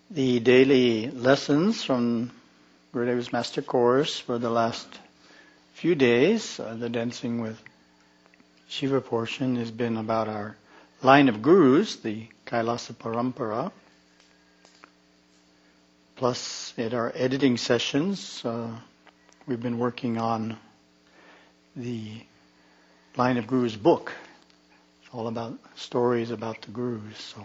The daily lessons from Gurudeva's Master Course for the last few days, the Dancing with Shiva portion has been about our line of gurus, the Kailasa Parampara. Plus, at our editing sessions, we've been working on the Line of Gurus book. It's all about stories about the gurus. So,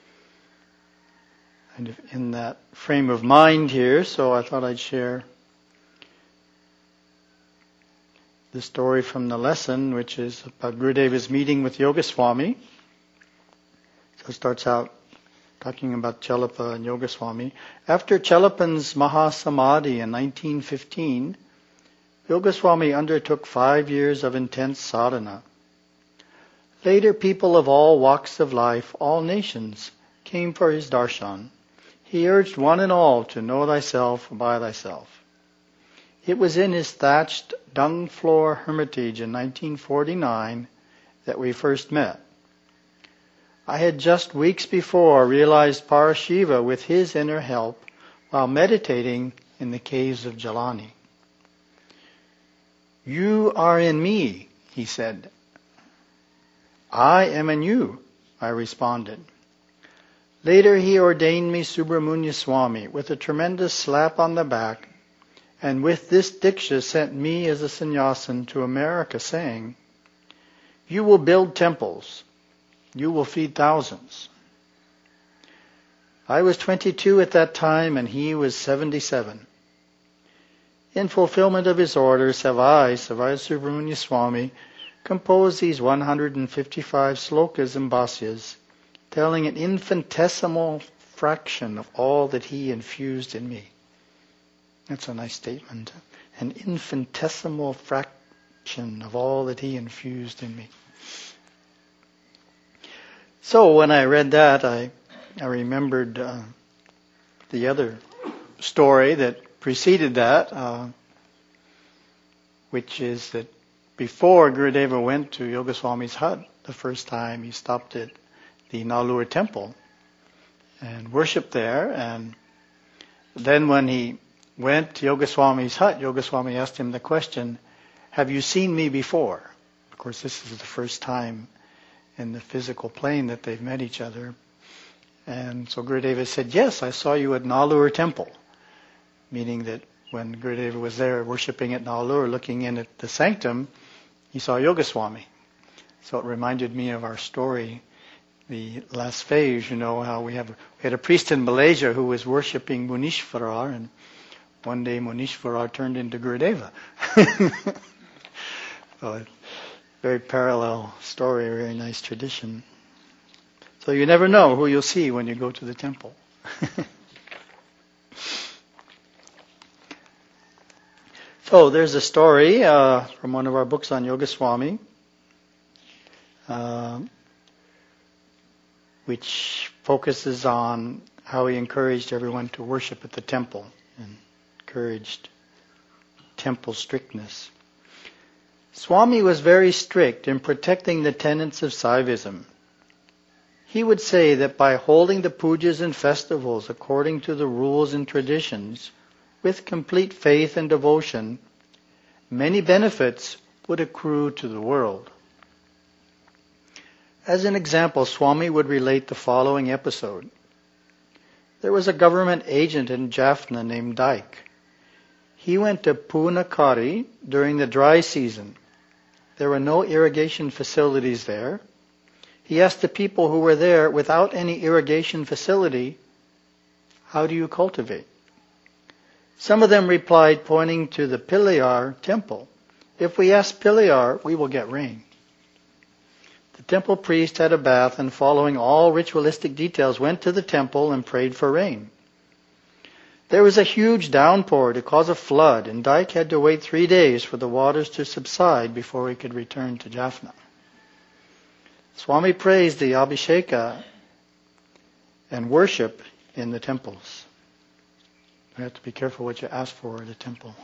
kind of in that frame of mind here, so I thought I'd share the story from the lesson, which is about Gurudeva's meeting with Yogaswami. So it starts out talking about Chelappa and Yogaswami. After Chelappan's Mahasamadhi in 1915, Yogaswami undertook 5 years of intense sadhana. Later, people of all walks of life, all nations, came for his darshan. He urged one and all to know thyself by thyself. It was in his thatched dung floor hermitage in 1949 that we first met. I had just weeks before realized Parashiva with his inner help while meditating in the caves of Jalani. You are in me, he said. I am in you, I responded. Later he ordained me Subramanya Swami with a tremendous slap on the back, and with this diksha sent me as a sannyasin to America, saying, you will build temples. You will feed thousands. I was 22 at that time and he was 77. In fulfillment of his orders have I, Savaya Subramanya Swami, composed these 155 slokas and bhasyas, telling an infinitesimal fraction of all that he infused in me. That's a nice statement. An infinitesimal fraction of all that he infused in me. So when I read that, I remembered the other story that preceded that, which is that before Gurudeva went to Yogaswami's hut the first time, he stopped at the Nalur temple and worshipped there. And then when he went to Yogaswami's hut, Yogaswami asked him the question, have you seen me before? Of course, this is the first time in the physical plane that they've met each other. And so Gurudeva said, yes, I saw you at Nalur temple. Meaning that when Gurudeva was there worshipping at Nalur, looking in at the sanctum, he saw Yogaswami. So it reminded me of our story, the last phase, how we had a priest in Malaysia who was worshipping Munishvarar, and one day Munishvarar turned into Gurudeva. So very parallel story, very nice tradition. So you never know who you'll see when you go to the temple. So there's a story from one of our books on Yogaswami, which focuses on how he encouraged everyone to worship at the temple and encouraged temple strictness. Swami was very strict in protecting the tenets of Saivism. He would say that by holding the pujas and festivals according to the rules and traditions, with complete faith and devotion, many benefits would accrue to the world. As an example, Swami would relate the following episode. There was a government agent in Jaffna named Dyke. He went to Punakari during the dry season. There were no irrigation facilities there. He asked the people who were there, without any irrigation facility, how do you cultivate? Some of them replied, pointing to the Piliyar temple, if we ask Piliyar, we will get rain. The temple priest had a bath and, following all ritualistic details, went to the temple and prayed for rain. There was a huge downpour to cause a flood, and Dyke had to wait 3 days for the waters to subside before he could return to Jaffna. Swami praised the Abhisheka and worship in the temples. You have to be careful what you ask for at a temple.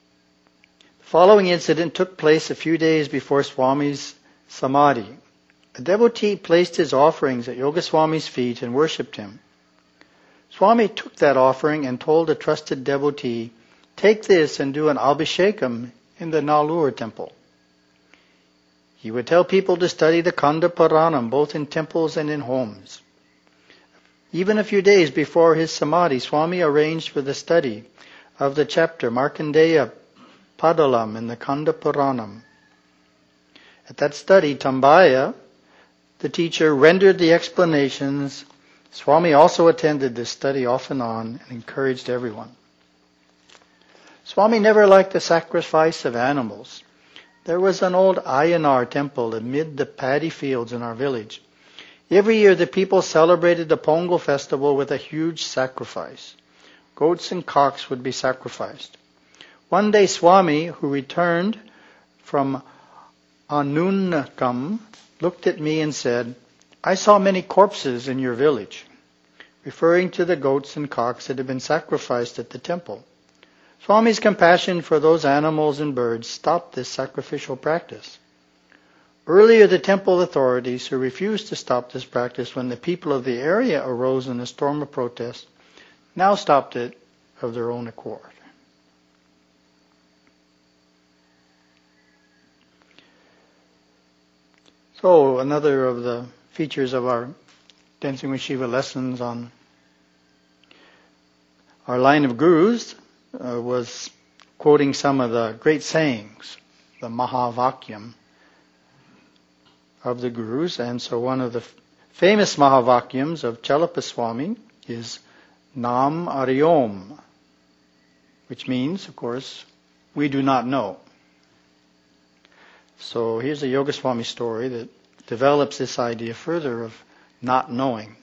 The following incident took place a few days before Swami's Samadhi. A devotee placed his offerings at Yogaswami's feet and worshipped him. Swami took that offering and told a trusted devotee, "Take this and do an Abhishekam in the Nalur temple." He would tell people to study the Kanda Puranam both in temples and in homes. Even a few days before his samadhi, Swami arranged for the study of the chapter Markandeya Padalam in the Kanda Puranam. At that study, Tambaya, the teacher, rendered the explanations. Swami also attended this study off and on and encouraged everyone. Swami never liked the sacrifice of animals. There was an old Ayanar temple amid the paddy fields in our village. Every year the people celebrated the Pongal festival with a huge sacrifice. Goats and cocks would be sacrificed. One day Swami, who returned from Anunnakam, looked at me and said, "I saw many corpses in your village," referring to the goats and cocks that had been sacrificed at the temple. Swami's compassion for those animals and birds stopped this sacrificial practice. Earlier, the temple authorities, who refused to stop this practice when the people of the area arose in a storm of protest, now stopped it of their own accord. So, another of the features of our Dancing with Shiva lessons on our line of gurus was quoting some of the great sayings, the Mahavakyam of the gurus. And so one of the famous Mahavakyams of Chalapa Swami is Nam Aryom, which means, of course, we do not know. So here's a Yogaswami story that develops this idea further of not knowing.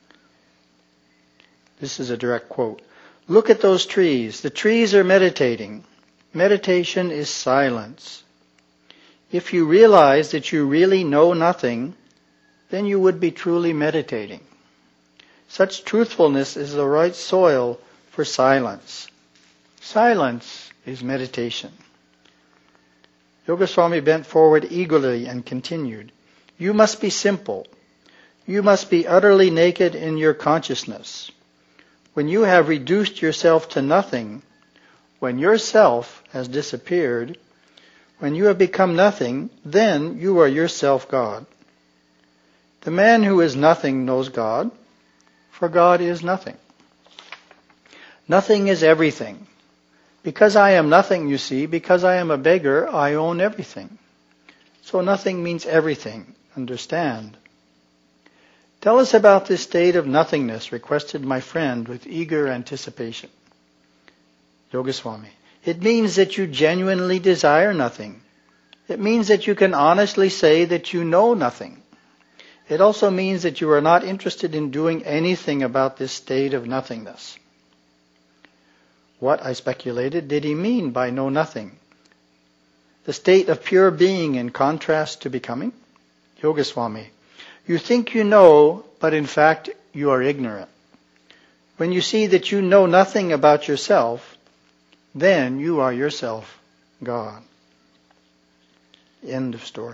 This is a direct quote. "Look at those trees. The trees are meditating. Meditation is silence. If you realize that you really know nothing, then you would be truly meditating. Such truthfulness is the right soil for silence. Silence is meditation." Yogaswami bent forward eagerly and continued, "You must be simple. You must be utterly naked in your consciousness. When you have reduced yourself to nothing, when yourself has disappeared, when you have become nothing, then you are yourself God. The man who is nothing knows God, for God is nothing. Nothing is everything. Because I am nothing, you see, because I am a beggar, I own everything. So nothing means everything. Understand. Tell us about this state of nothingness," requested my friend with eager anticipation. Yogaswami: "It means that you genuinely desire nothing. It means that you can honestly say that you know nothing. It also means that you are not interested in doing anything about this state of nothingness." What, I speculated, did he mean by know nothing? The state of pure being in contrast to becoming? Yogaswami: "You think you know, but in fact you are ignorant. When you see that you know nothing about yourself, then you are yourself God." End of story.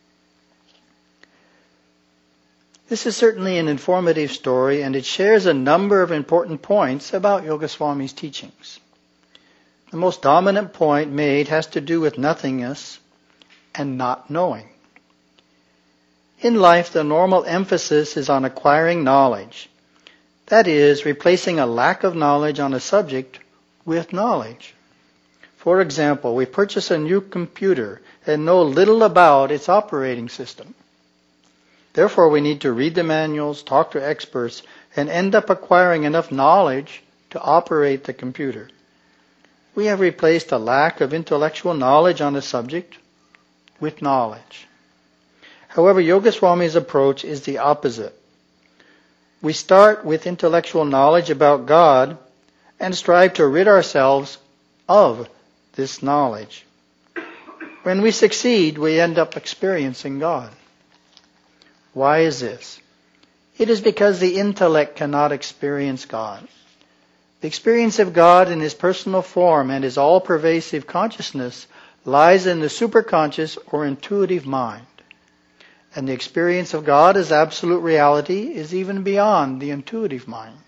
This is certainly an informative story, and it shares a number of important points about Yogaswami's teachings. The most dominant point made has to do with nothingness and not knowing. In life, the normal emphasis is on acquiring knowledge. That is, replacing a lack of knowledge on a subject with knowledge. For example, we purchase a new computer and know little about its operating system. Therefore, we need to read the manuals, talk to experts, and end up acquiring enough knowledge to operate the computer. We have replaced a lack of intellectual knowledge on a subject with knowledge. However, Yogaswami's approach is the opposite. We start with intellectual knowledge about God and strive to rid ourselves of this knowledge. When we succeed, we end up experiencing God. Why is this? It is because the intellect cannot experience God. The experience of God in His personal form and His all-pervasive consciousness lies in the superconscious or intuitive mind. And the experience of God as absolute reality is even beyond the intuitive mind.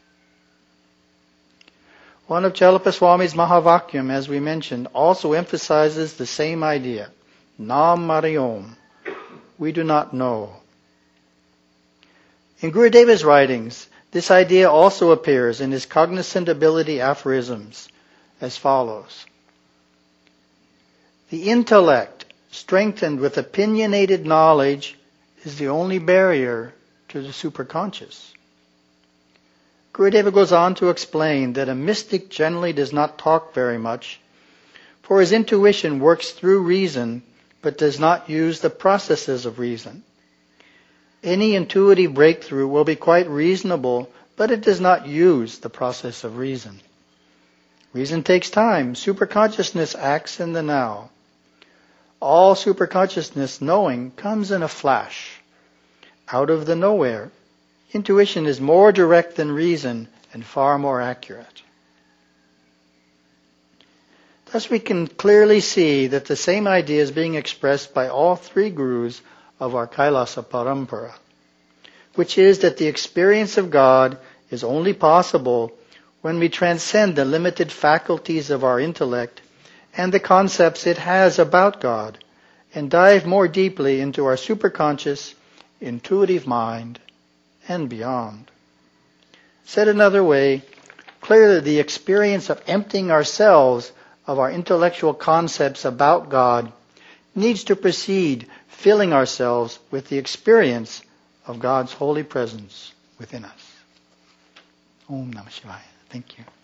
One of Chellappa Swami's Mahavakyam, as we mentioned, also emphasizes the same idea. Nam Mariyom. We do not know. In Gurudeva's writings, this idea also appears in his cognizant ability aphorisms as follows. The intellect, strengthened with opinionated knowledge, is the only barrier to the superconscious. Gurudeva goes on to explain that a mystic generally does not talk very much, for his intuition works through reason, but does not use the processes of reason. Any intuitive breakthrough will be quite reasonable, but it does not use the process of reason. Reason takes time. Superconsciousness acts in the now. All superconsciousness knowing comes in a flash, out of the nowhere. Intuition is more direct than reason and far more accurate. Thus we can clearly see that the same idea is being expressed by all three gurus of our Kailasa Parampara, which is that the experience of God is only possible when we transcend the limited faculties of our intellect and the concepts it has about God, and dive more deeply into our superconscious, intuitive mind and beyond. Said another way, clearly the experience of emptying ourselves of our intellectual concepts about God needs to precede filling ourselves with the experience of God's holy presence within us. Om Namah Shivaya. Thank you.